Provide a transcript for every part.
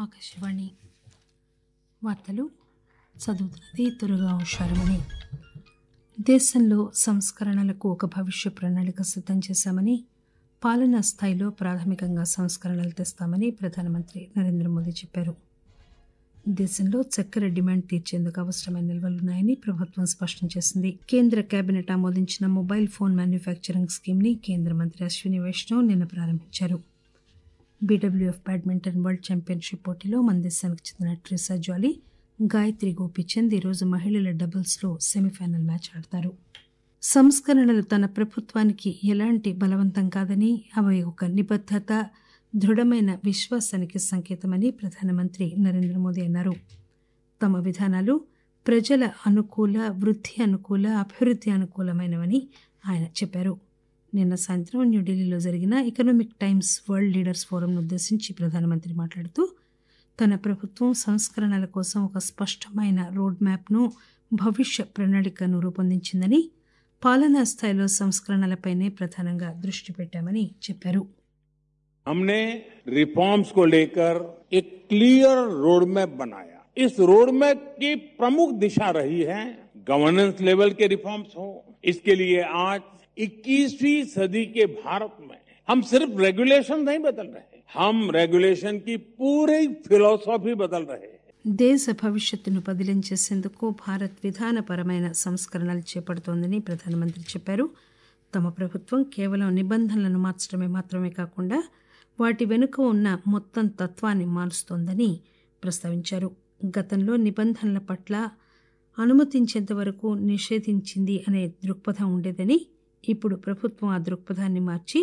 ఆకాశవాణి వార్తలు చదువుతున్నది దుర్గా ఉషారమణి. దేశంలో సంస్కరణలకు ఒక భవిష్య ప్రణాళిక సిద్దం చేశామని, పాలనా స్థాయిలో ప్రాథమికంగా సంస్కరణలు తెస్తామని ప్రధానమంత్రి నరేంద్ర మోదీ చెప్పారు. దేశంలో చక్కెర డిమాండ్ తీర్చేందుకు అవసరమైన నిల్వలున్నాయని ప్రభుత్వం స్పష్టం చేసింది. కేంద్ర కేబినెట్ ఆమోదించిన మొబైల్ ఫోన్ మ్యానుఫ్యాక్చరింగ్ స్కీమ్ ని కేంద్ర మంత్రి అశ్విని వైష్ణవ్ నిన్న ప్రారంభించారు. బీడబ్ల్యూఎఫ్ బ్యాడ్మింటన్ వరల్డ్ ఛాంపియన్షిప్ పోటీలో మన దేశానికి చెందిన ట్రిసా జాలీ, గాయత్రి గోపీచంద్ ఈరోజు మహిళల డబుల్స్ లో సెమీఫైనల్ మ్యాచ్ ఆడతారు. సంస్కరణలు తన ప్రభుత్వానికి ఎలాంటి బలవంతం కాదని, అవి ఒక నిబద్దత, దృఢమైన విశ్వాసానికి సంకేతమని ప్రధానమంత్రి నరేంద్ర మోదీ అన్నారు. తమ విధానాలు ప్రజల అనుకూల, వృద్ధి అనుకూల, అభివృద్ధి అనుకూలమైనవని ఆయన చెప్పారు. నిన్న సాయంత్రం న్యూఢిల్లీలో జరిగిన ఎకనామిక్ టైమ్స్ వరల్డ్ లీడర్స్ ఫోరంను ఉద్దేశించి ప్రధానమంత్రి మాట్లాడుతూ, తన ప్రభుత్వం సంస్కరణల కోసం ఒక స్పష్టమైన రోడ్ మ్యాప్ను, భవిష్య ప్రణాళికను రూపొందించిందని, పాలనా స్థాయిలో సంస్కరణలపైనే ప్రధానంగా దృష్టి పెట్టామని చెప్పారు. हमने रिफॉर्म्स को लेकर एक क्लियर रोड मैप बनाया. इस रोड मैप की प्रमुख दिशा रही है गवर्नेंस लेवल के रिफॉर्म्स हो. इसके लिए आज 21वीं सदी के भारत में हम सिर्फ रेगुलेशन नहीं बदल रहे, हम रेगुलेशन की पूरी फिलॉसफी बदल रहे हैं. దేశ భవిష్యత్తును పదిలం చేసేందుకు భారత్ విధానపరమైన సంస్కరణలు చేపడుతోందని ప్రధానమంత్రి చెప్పారు. తమ ప్రభుత్వం కేవలం నిబంధనలను మార్చడమే మాత్రమే కాకుండా వాటి వెనుక ఉన్న మొత్తం తత్వాన్ని మారుస్తోందని ప్రస్తావించారు. గతంలో నిబంధనల పట్ల అనుమతించేంత వరకు నిషేధించింది అనే దృక్పథం ఉండేదని, ఇప్పుడు ప్రభుత్వం ఆ దృక్పథాన్ని మార్చి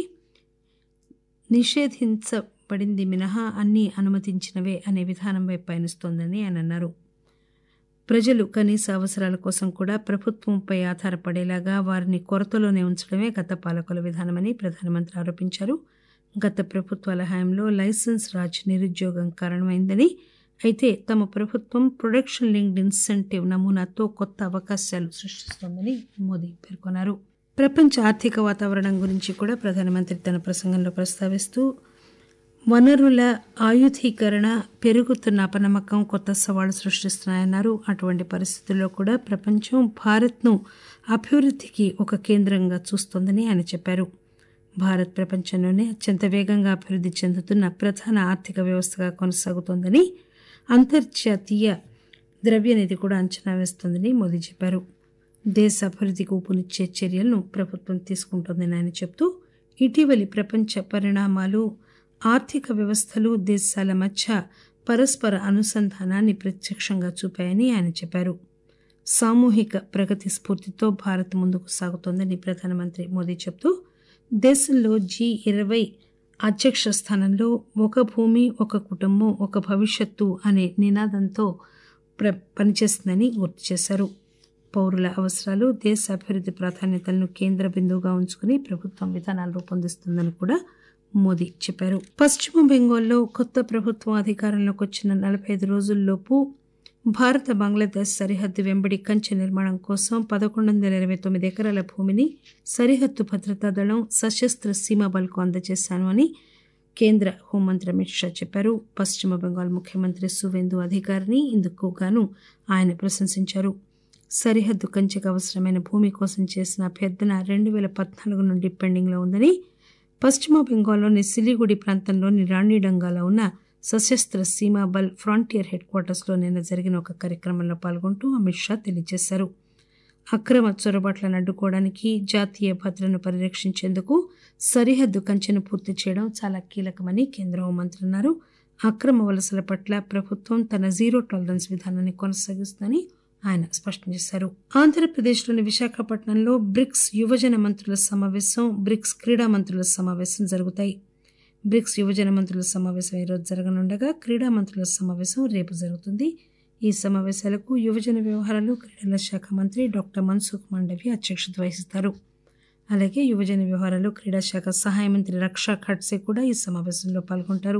నిషేధించబడింది మినహా అన్నీ అనుమతించినవే అనే విధానం వైపు పయనిస్తోందని ఆయన అన్నారు. ప్రజలు కనీస అవసరాల కోసం కూడా ప్రభుత్వంపై ఆధారపడేలాగా వారిని కొరతలోనే ఉంచడమే గత పాలకుల విధానమని ప్రధానమంత్రి ఆరోపించారు. గత ప్రభుత్వాల హయాంలో లైసెన్స్ రాజ్ నిరుద్యోగం కారణమైందని, అయితే తమ ప్రభుత్వం ప్రొడక్షన్ లింక్డ్ ఇన్సెంటివ్ నమూనాతో కొత్త అవకాశాలు సృష్టిస్తోందని మోదీ పేర్కొన్నారు. ప్రపంచ ఆర్థిక వాతావరణం గురించి కూడా ప్రధానమంత్రి తన ప్రసంగంలో ప్రస్తావిస్తూ, వనరుల ఆయుధీకరణ, పెరుగుతున్న అపనమ్మకం కొత్త సవాళ్లు సృష్టిస్తున్నాయన్నారు. అటువంటి పరిస్థితుల్లో కూడా ప్రపంచం భారత్ను అభివృద్ధికి ఒక కేంద్రంగా చూస్తోందని ఆయన చెప్పారు. భారత్ ప్రపంచంలోనే అత్యంత వేగంగా అభివృద్ధి చెందుతున్న ప్రధాన ఆర్థిక వ్యవస్థగా కొనసాగుతోందని, అంతర్జాతీయ ద్రవ్యనిధి కూడా అంచనా వేస్తోందని మోదీ చెప్పారు. దేశ అభివృద్ధికి ఊపునిచ్చే చర్యలను ప్రభుత్వం తీసుకుంటోందని ఆయన చెబుతూ, ఇటీవలి ప్రపంచ పరిణామాలు ఆర్థిక వ్యవస్థలు, దేశాల మధ్య పరస్పర అనుసంధానాన్ని ప్రత్యక్షంగా చూపాయని ఆయన చెప్పారు. సామూహిక ప్రగతి స్ఫూర్తితో భారత్ ముందుకు సాగుతోందని ప్రధానమంత్రి మోదీ చెబుతూ, దేశంలో G20 అధ్యక్ష స్థానంలో ఒక భూమి, ఒక కుటుంబం, ఒక భవిష్యత్తు అనే నినాదంతో పనిచేస్తుందని గుర్తు చేశారు. పౌరుల అవసరాలు, దేశ అభివృద్ధి ప్రాధాన్యతలను కేంద్ర బిందువుగా ఉంచుకుని ప్రభుత్వం విధానాలు రూపొందిస్తుందని కూడా మోదీ చెప్పారు. పశ్చిమ బెంగాల్లో కొత్త ప్రభుత్వం అధికారంలోకి వచ్చిన 45 రోజుల్లోపు భారత బంగ్లాదేశ్ సరిహద్దు వెంబడి కంచె నిర్మాణం కోసం 1129 ఎకరాల భూమిని సరిహద్దు భద్రతా దళం, సశస్త్ర సీమా బల్కు అందజేశాను అని కేంద్ర హోంమంత్రి అమిత్ షా చెప్పారు. పశ్చిమ బెంగాల్ ముఖ్యమంత్రి సువేందు అధికారిని ఇందుకు గాను ఆయన ప్రశంసించారు. సరిహద్దు కంచెకు అవసరమైన భూమి కోసం చేసిన అభ్యర్థన 2014 నుండి పెండింగ్లో ఉందని, పశ్చిమ బెంగాల్లోని సిలిగుడి ప్రాంతంలోని రాణిడంగాలో ఉన్న సశస్త్ర సీమా బల్ ఫ్రాంటియర్ హెడ్ క్వార్టర్స్లో నిన్న జరిగిన ఒక కార్యక్రమంలో పాల్గొంటూ అమిత్ షా తెలియజేశారు. అక్రమ చొరబాట్లను అడ్డుకోవడానికి, జాతీయ భద్రతను పరిరక్షించేందుకు సరిహద్దు కంచెను పూర్తి చేయడం చాలా కీలకమని కేంద్ర హోంమంత్రి అన్నారు. అక్రమ వలసల పట్ల ప్రభుత్వం తన జీరో టాలరెన్స్ విధానాన్ని కొనసాగిస్తుందని ఆయన స్పష్టం చేశారు. ఆంధ్రప్రదేశ్లోని విశాఖపట్నంలో బ్రిక్స్ యువజన మంత్రుల సమావేశం, బ్రిక్స్ క్రీడా మంత్రుల సమావేశం జరుగుతాయి. బ్రిక్స్ యువజన మంత్రుల సమావేశం ఈరోజు జరగనుండగా, క్రీడా మంత్రుల సమావేశం రేపు జరుగుతుంది. ఈ సమావేశాలకు యువజన వ్యవహారాలు, క్రీడల శాఖ మంత్రి డాక్టర్ మన్సుఖ్ మాండవ్య అధ్యక్షత వహిస్తారు. అలాగే యువజన వ్యవహారాలు, క్రీడా శాఖ సహాయ మంత్రి రక్షా ఖడ్సే కూడా ఈ సమావేశంలో పాల్గొంటారు.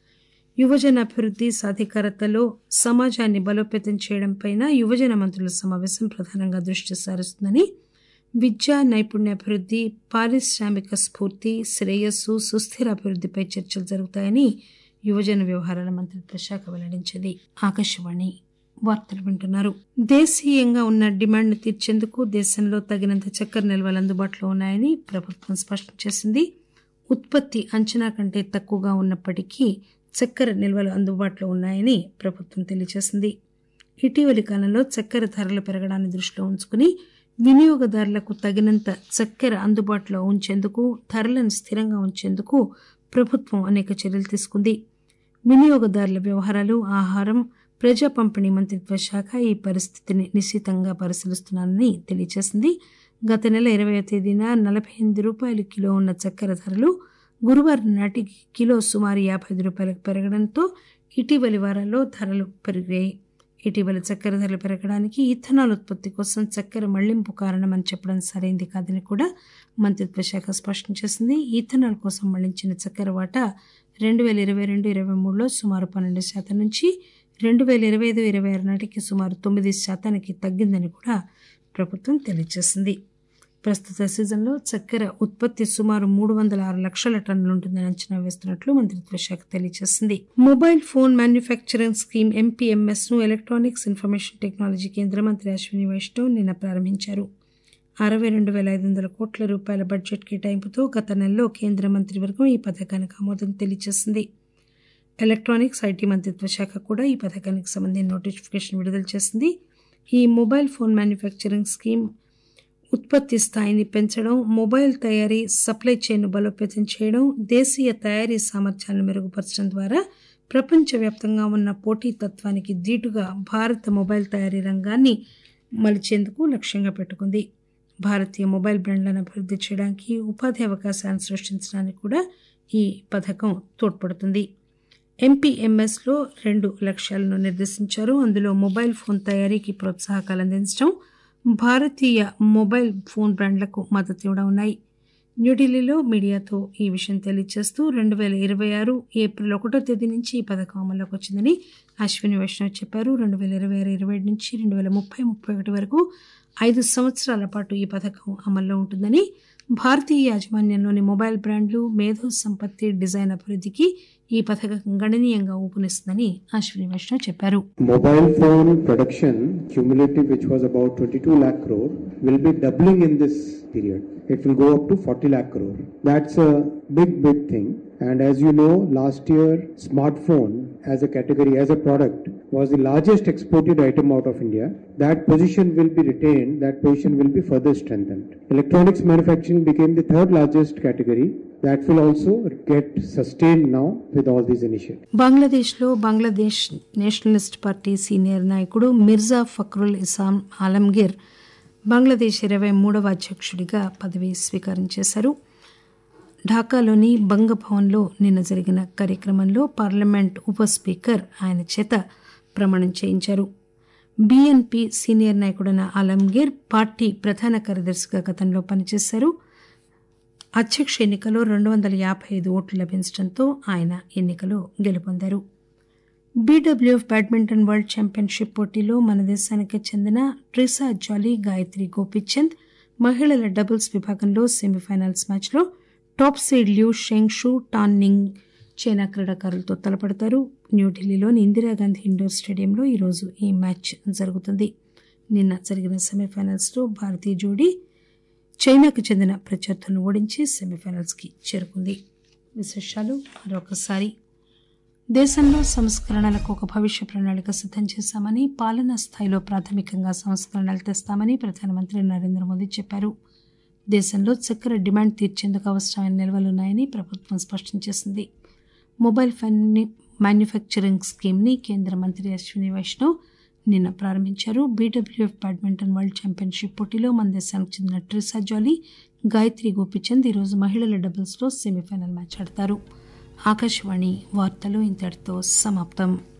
యువజన అభివృద్ధి, సాధికారతలో సమాజాన్ని బలోపేతం చేయడంపై యువజన మంత్రుల సమావేశం ప్రధానంగా దృష్టి సారిస్తుందని, విద్య, నైపుణ్యాభివృద్ధి, పారిశ్రామిక స్ఫూర్తి, శ్రేయస్సు, సుస్థిర అభివృద్ధిపై చర్చలు జరుగుతాయని యువజన వ్యవహారాల మంత్రిత్వ శాఖ వెల్లడించింది. ఆకాశవాణి వార్తలు వింటున్నారు. దేశీయంగా ఉన్న డిమాండ్ను తీర్చేందుకు దేశంలో తగినంత చక్కెర నిల్వలు అందుబాటులో ఉన్నాయని ప్రభుత్వం స్పష్టం చేసింది. ఉత్పత్తి అంచనా కంటే తక్కువగా ఉన్నప్పటికీ చక్కెర నిల్వలు అందుబాటులో ఉన్నాయని ప్రభుత్వం తెలియజేసింది. ఇటీవలి కాలంలో చక్కెర ధరలు పెరగడాన్ని దృష్టిలో ఉంచుకుని వినియోగదారులకు తగినంత చక్కెర అందుబాటులో ఉంచేందుకు, ధరలను స్థిరంగా ఉంచేందుకు ప్రభుత్వం అనేక చర్యలు తీసుకుంది. వినియోగదారుల వ్యవహారాలు, ఆహారం, ప్రజా పంపిణీ మంత్రిత్వ శాఖ ఈ పరిస్థితిని నిశితంగా పరిశీలిస్తున్నానని తెలియజేసింది. గత నెల 20వ తేదీన 48 రూపాయలు కిలో ఉన్న చక్కెర ధరలు గురువారం నాటికి కిలో సుమారు 55 రూపాయలకు పెరగడంతో ఇటీవలి వారాల్లో ధరలు పెరిగాయి. ఇటీవల చక్కెర ధరలు పెరగడానికి ఇథనాల్ ఉత్పత్తి కోసం చక్కెర మళ్లింపు కారణమని చెప్పడం సరైంది కాదని కూడా మంత్రిత్వ శాఖ స్పష్టం చేసింది. ఇథనాల్ కోసం మళ్లించిన చక్కెర వాటా 2022-23లో సుమారు 12% నుంచి 2025-26 నాటికి సుమారు 9% తగ్గిందని కూడా ప్రభుత్వం తెలియజేసింది. ప్రస్తుత సీజన్లో చక్కెర ఉత్పత్తి సుమారు 306 లక్షల టన్నులు ఉంటుందని అంచనా వేస్తున్నట్లు మంత్రిత్వ శాఖ తెలియజేసింది. Mobile phone manufacturing scheme MPMS ను ఎలక్ట్రానిక్స్ ఇన్ఫర్మేషన్ టెక్నాలజీ కేంద్ర మంత్రి అశ్విని వైష్ణవ్ నిన్న ప్రారంభించారు. 62,500 కోట్ల రూపాయల బడ్జెట్ కేటాయింపుతో గత నెలలో కేంద్ర మంత్రివర్గం ఈ పథకానికి ఆమోదం తెలియజేసింది. ఎలక్ట్రానిక్స్, ఐటీ మంత్రిత్వ శాఖ కూడా ఈ పథకానికి సంబంధించిన నోటిఫికేషన్ విడుదల చేసింది. ఈ మొబైల్ ఫోన్ మ్యానుఫ్యాక్చరింగ్ స్కీమ్ ఉత్పత్తి స్థాయిని పెంచడం, మొబైల్ తయారీ సప్లై చైన్ను బలోపేతం చేయడం, దేశీయ తయారీ సామర్థ్యాలను మెరుగుపరచడం ద్వారా ప్రపంచవ్యాప్తంగా ఉన్న పోటీతత్వానికి ధీటుగా భారత మొబైల్ తయారీ రంగాన్ని మలిచేందుకు లక్ష్యంగా పెట్టుకుంది. భారతీయ మొబైల్ బ్రాండ్లను అభివృద్ధి చేయడానికి, ఉపాధి అవకాశాలను సృష్టించడానికి కూడా ఈ పథకం తోడ్పడుతుంది. ఎంపీఎంఎస్లో 2 లక్ష్యాలను నిర్దేశించారు. అందులో మొబైల్ ఫోన్ తయారీకి ప్రోత్సాహకాలు అందించడం, భారతీయ మొబైల్ ఫోన్ బ్రాండ్లకు మద్దతు ఇవ్వడం ఉన్నాయి. న్యూఢిల్లీలో మీడియాతో ఈ విషయం తెలియజేస్తూ 2026 ఏప్రిల్ 1వ తేదీ నుంచి ఈ పథకం అమల్లోకి వచ్చిందని అశ్విని వైష్ణవ్ చెప్పారు. 2026-27 నుంచి 2030-31 వరకు 5 సంవత్సరాల పాటు ఈ పథకం అమల్లో ఉంటుందని, భారతీయ యాజమాన్యంలోని మొబైల్ బ్రాండ్లు, మేధో సంపత్తి, డిజైన్ అభివృద్ధికి ఈ పథకం గణనీయంగా ఊపునిస్తుందని అశ్విని వైష్ణవ్ చెప్పారు. Mobile phone production cumulative, which was about 22 lakh crore, will be doubling in this period. It will go up to 40 lakh crore. That's a big thing. And as you know, last year smartphone as a category, as a product, was the largest exported item out of India. That position will be retained, that position will be further strengthened. Electronics manufacturing became the third largest category. That will also get sustained now with all these initiatives. బంగ్లాదేశ్లో Bangladesh Nationalist party senior నాయకుడు మిర్జా ఫక్రుల్ ఇస్లాం ఆలంగీర్ బంగ్లాదేశ్ 23వ అధ్యక్షుడిగా పదవి స్వీకారం చేశారు. ఢాకాలోని బంగభవన్లో నిన్న జరిగిన కార్యక్రమంలో parliament ఉప స్పీకర్ ఆయన చేత ప్రమాణం చేయించారు. బీఎన్పీ సీనియర్ నాయకుడైన ఆలంగీర్ పార్టీ ప్రధాన కార్యదర్శిగా గతంలో పనిచేశారు. అధ్యక్ష ఎన్నికలో 255 ఓట్లు లభించడంతో ఆయన ఎన్నికలో గెలుపొందారు. బీడబ్ల్యూఎఫ్ బ్యాడ్మింటన్ వరల్డ్ ఛాంపియన్షిప్ పోటీలో మన దేశానికి చెందిన ట్రిసా జాలీ, గాయత్రి గోపీచంద్ మహిళల డబుల్స్ విభాగంలో సెమీఫైనల్స్ మ్యాచ్లో top seed Liu Shengshu, Tan Ning China క్రీడాకారులతో తలపడతారు. న్యూఢిల్లీలోని ఇందిరాగాంధీ ఇండోర్ స్టేడియంలో ఈరోజు ఈ మ్యాచ్ జరుగుతుంది. నిన్న జరిగిన సెమీఫైనల్స్లో భారతీయ జోడీ చైనాకు చెందిన ప్రత్యర్థులను ఓడించి సెమీఫైనల్స్కి చేరుకుంది. విశేషాలు మరొకసారి. దేశంలో సంస్కరణలకు ఒక భవిష్య ప్రణాళిక సిద్ధం చేశామని, పాలనా స్థాయిలో ప్రాథమికంగా సంస్కరణలు తెస్తామని ప్రధానమంత్రి నరేంద్ర మోదీ చెప్పారు. దేశంలో చక్కెర డిమాండ్ తీర్చేందుకు అవసరమైన నిల్వలున్నాయని ప్రభుత్వం స్పష్టం చేసింది. మొబైల్ ఫోన్ మ్యానుఫ్యాక్చరింగ్ స్కీమ్ని కేంద్ర మంత్రి అశ్విని వైష్ణవ్ నిన్న ప్రారంభించారు. బీడబ్ల్యూఎఫ్ బ్యాడ్మింటన్ వరల్డ్ ఛాంపియన్షిప్ పోటీలో మన దేశానికి చెందిన ట్రిసా జాలీ, గాయత్రి గోపీచంద్ ఈరోజు మహిళల డబుల్స్లో సెమీఫైనల్ మ్యాచ్ ఆడతారు. ఆకాశవాణి వార్తలు ఇంతటితో సమాప్తం.